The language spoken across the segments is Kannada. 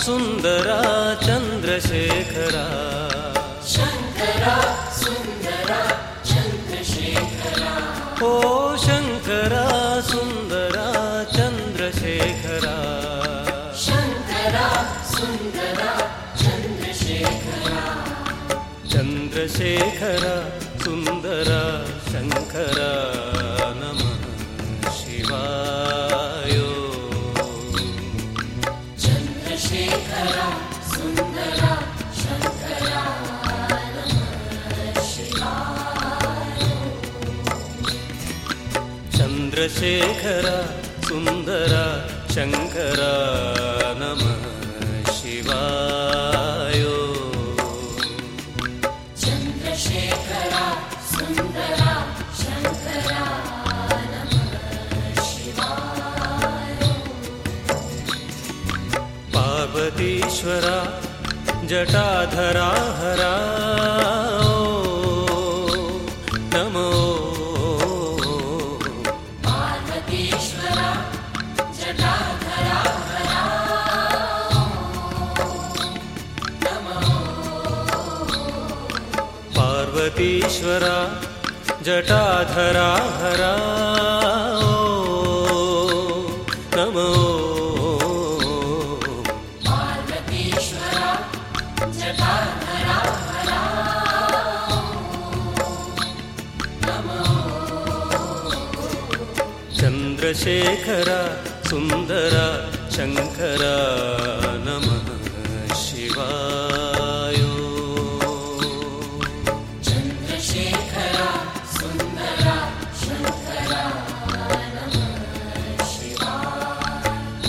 ಸುಂದರ ಚಂದ್ರಶೇಖರ ಶಂಕರ ಸುಂದರ ಚಂದ್ರಶೇಖರ ಓ ಶಂಕರ ಸುಂದರ ಚಂದ್ರಶೇಖರ ಶಂಕರ ಸುಂದರ ಚಂದ್ರಶೇಖರ ಚಂದ್ರಶೇಖರ ಸುಂದರ ಶಂಕರ ನಮಃ ಶಿವಾಯ ಚಂದ್ರಶೇಖರ ಸುಂದರ ಶಂಕರ ನಮಃ ಶಿವಾಯ ಚಂದ್ರಶೇಖರ ಸುಂದರ ಶಂಕರ ನಮಃ ಶಿವಾಯ ಚಂದ್ರಶೇಖರ ಸುಂದರ ಶಂಕರ ನಮಃ ಶಿವಾಯ ಪಾರ್ವತೀಶ್ವರ ಜಟಾಧರಾ ಹರ ನಮೋ ಪಾರ್ವತೀಶ್ವರ ಜಟಾಧರ ಹರ ನಮೋ ಪಾರ್ವತೀಶ್ವರ ಜಟಾಧರಾ ಹರ ನಮೋ ಪಾರ್ವತೀಶ್ವರ ಜಟಾಧರ ಹರ ನಮೋ ಚಂದ್ರಶೇಖರ ಸುಂದರ ಶಂಕರ ನಮಃ ಶಿವಾಯ ಚಂದ್ರಶೇಖರ ಸುಂದರ ಶಂಕರ ನಮಃ ಶಿವಾಯ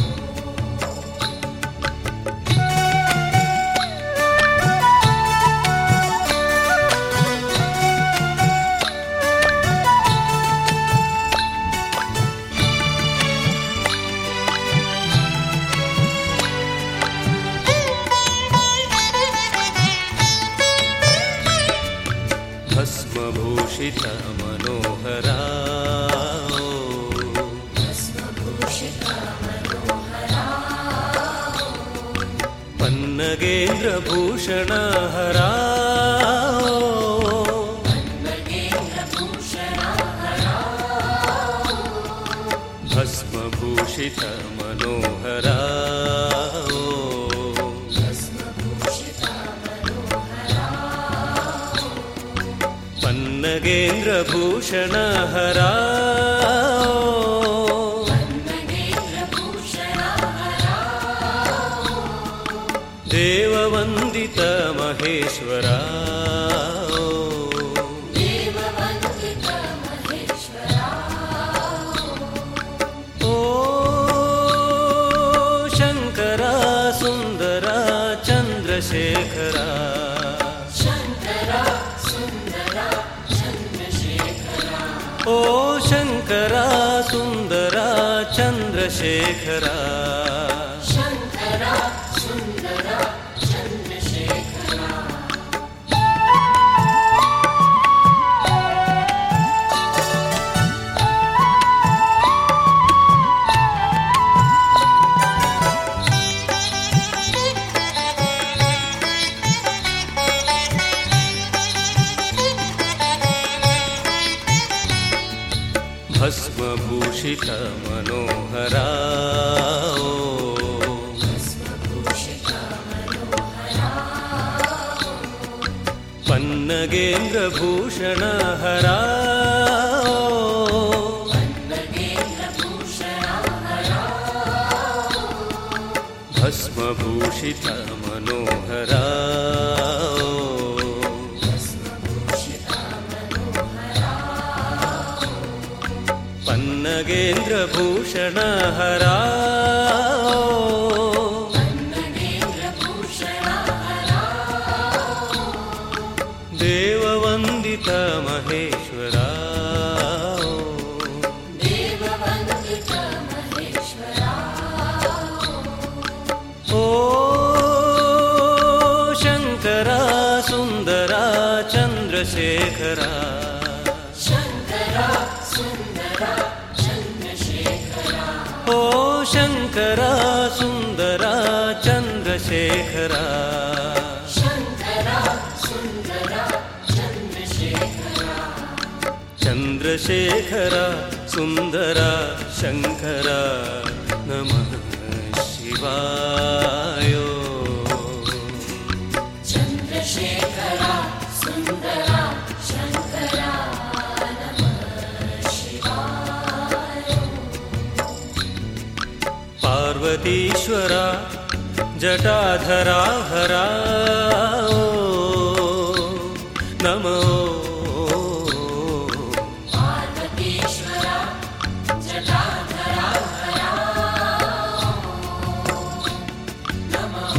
ಭಸ್ಮಭೂಷಿತ ಮನೋಹರ ಭಸ್ಮಭೂಷಿತ ಮನೋಹರ ಪನ್ನಗೇಂದ್ರ ಭೂಷಣ ಹರ ಪನ್ನಗೇಂದ್ರ ಭೂಷಣ ಹರ ಭಸ್ಮಭೂಷಿತ ಮನೋಹರ ಭಸ್ಮಭೂಷಿತ ಮನೋಹರ ಪನ್ನಗೇಂದ್ರ ಭೂಷಣ ಹರ ಪನ್ನಗೇಂದ್ರ ಭೂಷಣ ಹರ ದೇವವಂದಿತ ಮಹೇಶ್ವರ ದೇವವಂದಿತ ಮಹೇಶ್ವರ ಓ ಶಂಕರ ಸುಂದರ ಚಂದ್ರಶೇಖರ ಶಂಕರ ಸುಂದರ ಚಂದ್ರಶೇಖರ ಓ ಶಂಕರ ಸುಂದರ ಚಂದ್ರಶೇಖರ ಶಂಕರ ಸುಂದರ ಚಂದ್ರಶೇಖರ ಭಸ್ಮಭೂಷಿತ ಮನೋಹರ ಭಸ್ಮಭೂಷಿತ ಮನೋಹರ ಪನ್ನಗೇಂದ್ರ ಭೂಷಣ ಹರ ಪನ್ನಗೇಂದ್ರ ಭೂಷಣ ಹರ ಭಸ್ಮಭೂಷಿತ ಮನೋಹರ ಭಸ್ಮಭೂಷಿತ ಮನೋಹರ ಪನ್ನಗೇಂದ್ರ ಭೂಷಣ ಹರ ಪನ್ನಗೇಂದ್ರ ಭೂಷಣ ಹರ ದೇವವಂದಿತ ಮಹೇಶ್ವರ ದೇವವಂದಿತ ಮಹೇಶ್ವರ ಓ ಶಂಕರ ಸುಂದರ ಚಂದ್ರಶೇಖರ ಶಂಕರ ಸುಂದರ ಚಂದ್ರಶೇಖರ ಓ ಶಂಕರ ಸುಂದರ ಚಂದ್ರಶೇಖರ ಚಂದ್ರಶೇಖರ ಶಂಕರ ಸುಂದರ ಚಂದ್ರಶೇಖರ ಚಂದ್ರಶೇಖರ ಸುಂದರ ಶಂಕರ ನಮಃ ಶಿವಾಯ ಚಂದ್ರಶೇಖರ ಸುಂದರ ಶಂಕರ ನಮಃ ಶಿವಾಯ ಪಾರ್ವತೀಶ್ವರ ಜಟಾಧರಾ ಹರ ನಮೋ ಪಾರ್ವತೀಶ್ವರ ಜಟಾಧರ ಹರ ನಮಃ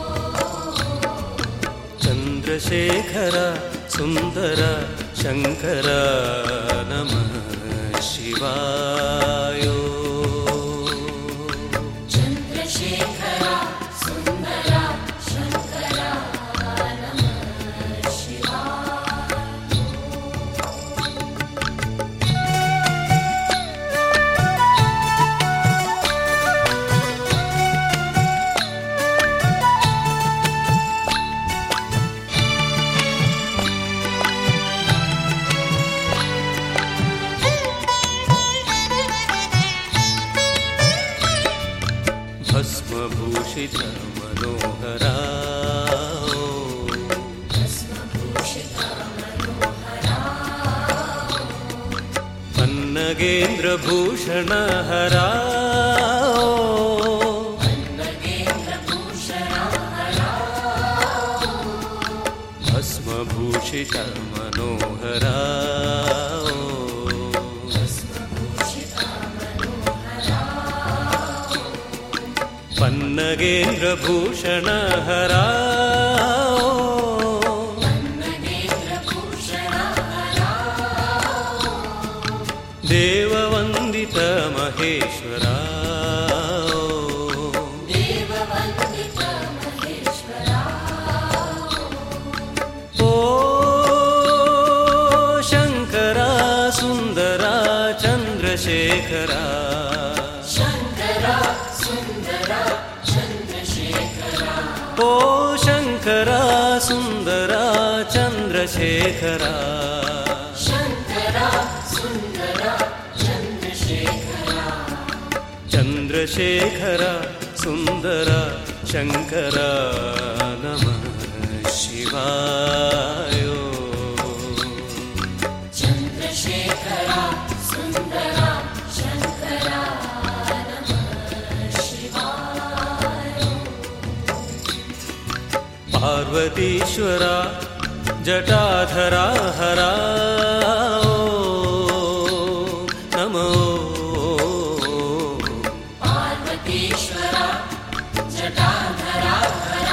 ಚಂದ್ರಶೇಖರ ಸುಂದರ ಶಂಕರ ನಮಃ ಶಿವಾಯ ಚಂದ್ರಶೇಖರ ಸುಂದರ ಶಂಕರ ನಮಃ ಶಿವಾಯ ಭಸ್ಮಭೂಷಿತ ಮನೋಹರ ಭಸ್ಮಭೂಷಿತ ಮನೋಹರ ಪನ್ನಗೇಂದ್ರ ಭೂಷಣ ಹರ ಪನ್ನಗೇಂದ್ರ ಭೂಷಣ ಹರ ಭಸ್ಮಭೂಷಿತ ಮನೋಹರ ಭಸ್ಮಭೂಷಿತ ಮನೋಹರ ಪನ್ನಗೇಂದ್ರ ಭೂಷಣ ಹರ ಪನ್ನಗೇಂದ್ರ ಭೂಷಣ ಹರ ದೇವವಂದಿತ ಮಹೇಶ್ವರ ದೇವವಂದಿತ ಮಹೇಶ್ವರ ಓ ಶಂಕರ ಸುಂದರ ಚಂದ್ರಶೇಖರ ಶಂಕರ ಸುಂದರ ಚಂದ್ರಶೇಖರ ಓ ಶಂಕರ ಸುಂದರ ಚಂದ್ರಶೇಖರ ಶಂಕರ ಸುಂದರ ಚಂದ್ರಶೇಖರ ಚಂದ್ರಶೇಖರ ಸುಂದರ ಶಂಕರ ನಮಃ ಶಿವಾಯ ಚಂದ್ರಶೇಖರ ಸುಂದರ ಶಂಕರ ನಮಃ ಶಿವಾಯ ಪಾರ್ವತೀಶ್ವರ ಜಟಾಧರಾ ಹರ ನಮೋ ಪಾರ್ವತೀಶ್ವರ ಜಟಾಧರ ಹರ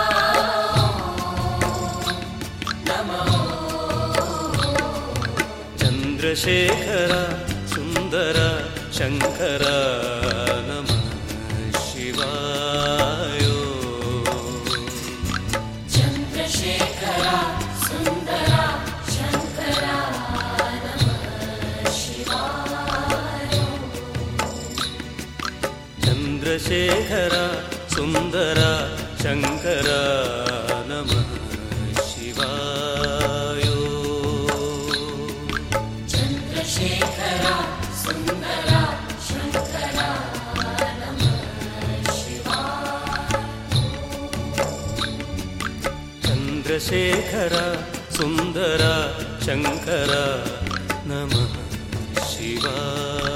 ನಮಃ ಚಂದ್ರಶೇಖರ ಸುಂದರ ಶಂಕರ ನಮಃ ಶಿವಾಯ ಚಂದ್ರಶೇಖರ ಸುಂದರ ಶಂಕರ ನಮಃ ಶಿವಾಯ ಚಂದ್ರಶೇಖರ ಸುಂದರ ಶಂಕರ ನಮಃ ಶಿವಾಯ ಚಂದ್ರಶೇಖರ ಸುಂದರ ಶಂಕರ ನಮಃ ಶಿವಾಯ ಚಂದ್ರಶೇಖರ ಸುಂದರ ಶಂಕರ ನಮಃ ಶಿವಾಯ